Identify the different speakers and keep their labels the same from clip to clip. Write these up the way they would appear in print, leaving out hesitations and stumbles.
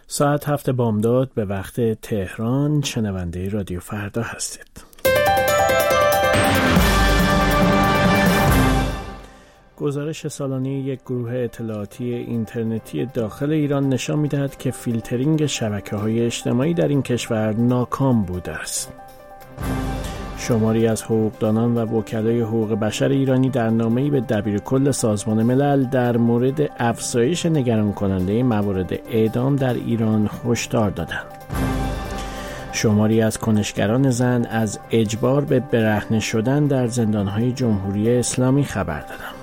Speaker 1: ساعت 7 بامداد به وقت تهران. شنونده رادیو فردا هستید. گزارش سالانه یک گروه اطلاعاتی اینترنتی داخل ایران نشان می‌دهد که فیلترینگ شبکه‌های اجتماعی در این کشور ناکام بوده است. شماری از حقوقدانان و وکلای حقوق بشر ایرانی در نامه‌ای به دبیرکل سازمان ملل در مورد افزایش نگران کننده موارد اعدام در ایران هشدار دادند. شماری از کنشگران زن از اجبار به برهنه شدن در زندان‌های جمهوری اسلامی خبر دادند.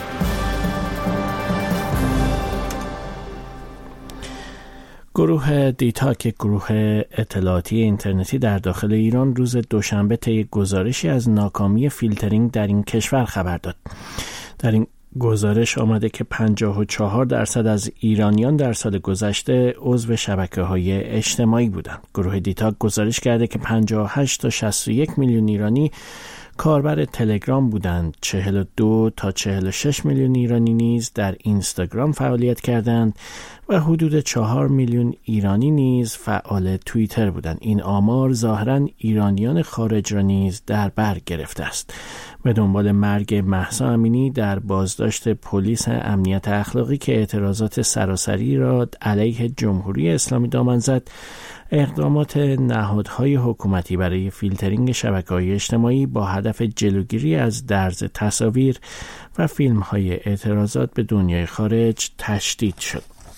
Speaker 1: گروه دیتاک، گروه اطلاعاتی اینترنتی در داخل ایران، روز دوشنبه طی گزارشی از ناکامی فیلترینگ در این کشور خبر داد. در این گزارش آمده که 54% از ایرانیان در سال گذشته عضو شبکه‌های اجتماعی بودند. گروه دیتاک گزارش کرده که 58 تا 61 میلیون ایرانی کاربر تلگرام بودند. 42 تا 46 میلیون ایرانی نیز در اینستاگرام فعالیت کردند و حدود 4 میلیون ایرانی نیز فعال توییتر بودند. این آمار ظاهراً ایرانیان خارج را نیز در بر گرفته است. به دنبال مرگ مهسا امینی در بازداشت پلیس امنیت اخلاقی که اعتراضات سراسری را علیه جمهوری اسلامی دامن زد، اقدامات نهادهای حکومتی برای فیلترینگ شبکه‌های اجتماعی با هدف جلوگیری از درز تصاویر و فیلم‌های اعتراضات به دنیای خارج تشدید شد.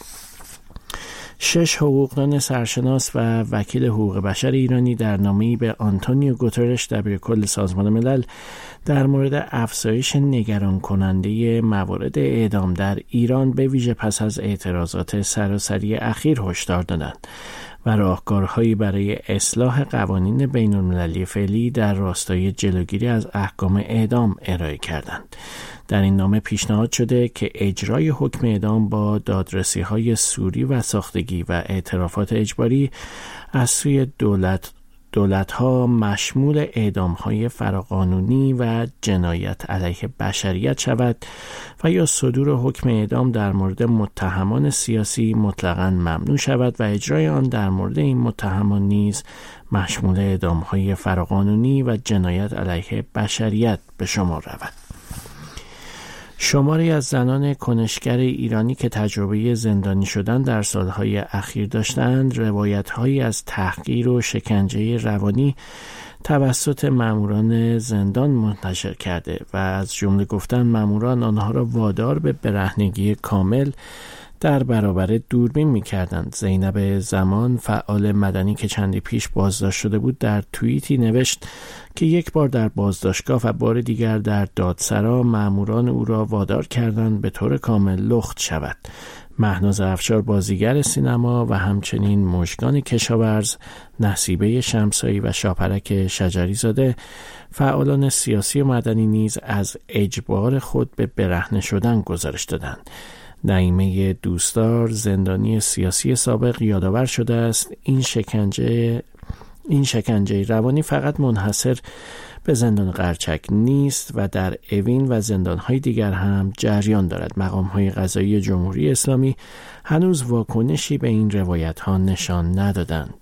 Speaker 1: 6 حقوقدان سرشناس و وکیل حقوق بشر ایرانی در نامه‌ای به آنتونیو گوترش دبیرکل سازمان ملل در مورد افزایش نگران کننده موارد اعدام در ایران به ویژه پس از اعتراضات سراسری اخیر هشدار دادند و راهکارهایی برای اصلاح قوانین بین‌المللی فعلی در راستای جلوگیری از احکام اعدام ارائه کردند. در این نامه پیشنهاد شده که اجرای حکم اعدام با دادرسی‌های سوری و ساختگی و اعترافات اجباری از سوی دولت‌ها مشمول اعدام‌های فراقانونی و جنایت علیه بشریت شود و یا صدور حکم اعدام در مورد متهمان سیاسی مطلقاً ممنوع شود و اجرای آن در مورد این متهمان نیز مشمول اعدام‌های فراقانونی و جنایت علیه بشریت به شمار رود. شماری از زنان کنشگر ایرانی که تجربه زندانی شدن در سالهای اخیر داشتند، روایت‌هایی از تحقیر و شکنجه روانی توسط ماموران زندان منتشر کرده و از جمله گفتن ماموران آنها را وادار به برهنگی کامل در برابر دوربین می‌کردند. زینب زمان، فعال مدنی که چندی پیش بازداشت شده بود، در توییتی نوشت که یک بار در بازداشتگاه و بار دیگر در دادسرا ماموران او را وادار کردند به طور کامل لخت شود. مهناز افشار، بازیگر سینما و همچنین مژگان کشاورز، نصیبه شمسایی و شاپرک شجری زاده، فعالان سیاسی و مدنی نیز از اجبار خود به برهنه شدن گزارش دادند. نعیمه دوستدار، زندانی سیاسی سابق، یادآور شده است این شکنجه روانی فقط منحصر به زندان قرچک نیست و در اوین و زندان‌های دیگر هم جریان دارد. مقام‌های قضایی جمهوری اسلامی هنوز واکنشی به این روایت‌ها نشان ندادند.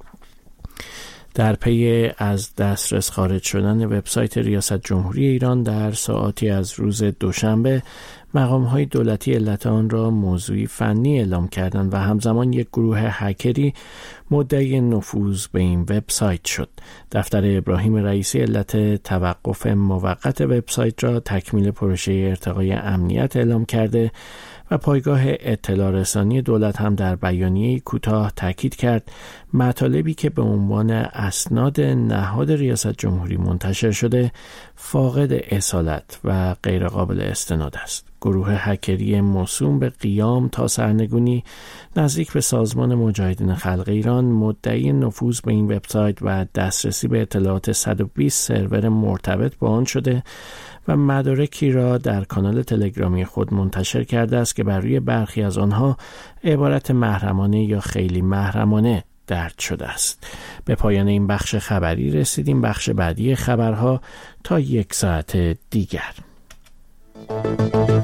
Speaker 1: در پی از دسترس خارج شدن وبسایت ریاست جمهوری ایران در ساعاتی از روز دوشنبه، مقام‌های دولتی علت آن را موضوعی فنی اعلام کردند و همزمان یک گروه هکری مدعی نفوذ به این وبسایت شد. دفتر ابراهیم رئیسی علت توقف موقت وبسایت را تکمیل پروژه ارتقای امنیت اعلام کرده و پایگاه اطلاع رسانی دولت هم در بیانیه کوتاه تاکید کرد مطالبی که به عنوان اسناد نهاد ریاست جمهوری منتشر شده فاقد اصالت و غیر قابل استناد است. گروه هکری موسوم به قیام تا سرنگونی نزدیک به سازمان مجاهدین خلق ایران مدعی نفوذ به این وبسایت و دسترسی به اطلاعات 120 سرور مرتبط با آن شده و مدارکی را در کانال تلگرامی خود منتشر کرده است که بر روی برخی از آنها عبارت محرمانه یا خیلی محرمانه درج شده است. به پایان این بخش خبری رسیدیم. بخش بعدی خبرها تا 1 ساعت دیگر.